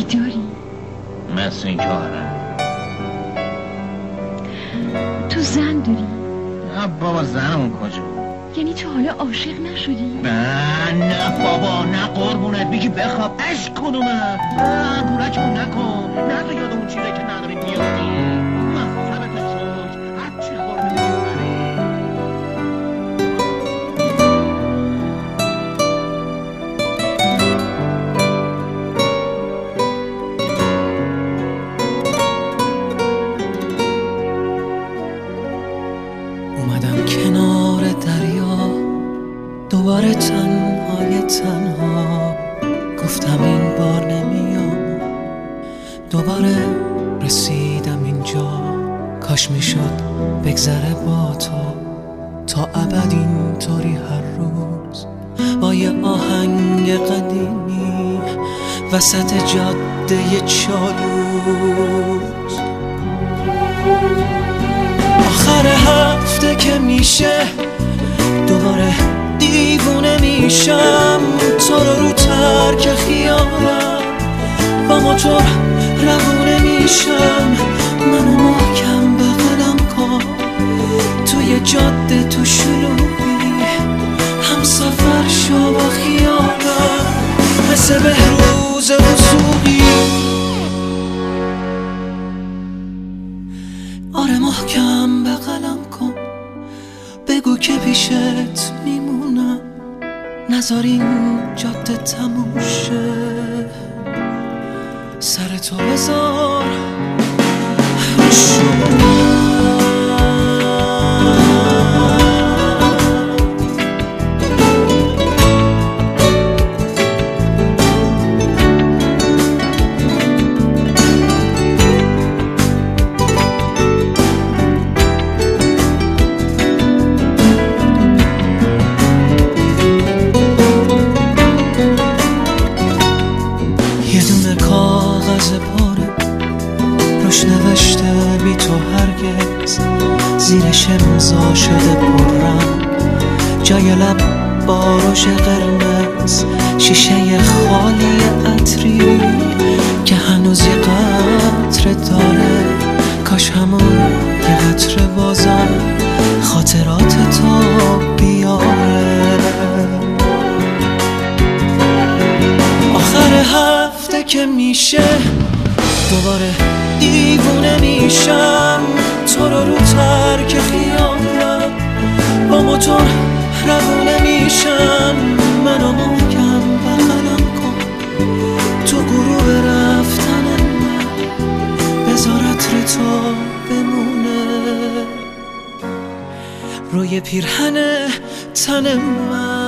بیداری؟ مثل این که آره. تو زن داری؟ نه بابا، زنمون کجا؟ یعنی تو حالا عاشق نشدی؟ نه بابا، نه قربونت بگی بخواب. اش کدومه؟ نه گولکمون نکن، نه تو یاد اون چیزایی که نداریم بیادی. مذهبت شد هرچی خورده میبری. اومدم کنار دریا دوباره تنها گفتم این بار نمیام. دوباره رسیدم اینجا، کاش میشد بگذره با تو تا ابد اینطوری هر روز با یه آهنگ قدیمی وسط جاده چالوس. آخر هفته که میشه دوباره دیوونه میشم، تو رو ترک خیالم با موتور روونه میشم. منو محکم بغلم کن توی جاده تو شلوغی، هم سفر شو با خیالم مثل بهروز وثوقی. آره محکم بغلم کن، بگو که پیشت میمونم، نذار این جاده تموم شه. سر تو بذار نوشته بی تو هرگز، زیرش امضا شده پررنگ، جای لب باروش قرمز، شیشه خالی عطری که هنوز یه قطره داره. کاش همون یه قطره بازم خاطرات تو بیاره. آخر هفته که میشه دوباره دیوونه میشم، تو رو ترک خیالم با موتور روونه میشم. منو محکم بغلم کن تو گروه رفتن من، بذار عطر تو بمونه روی پیرهن تن من.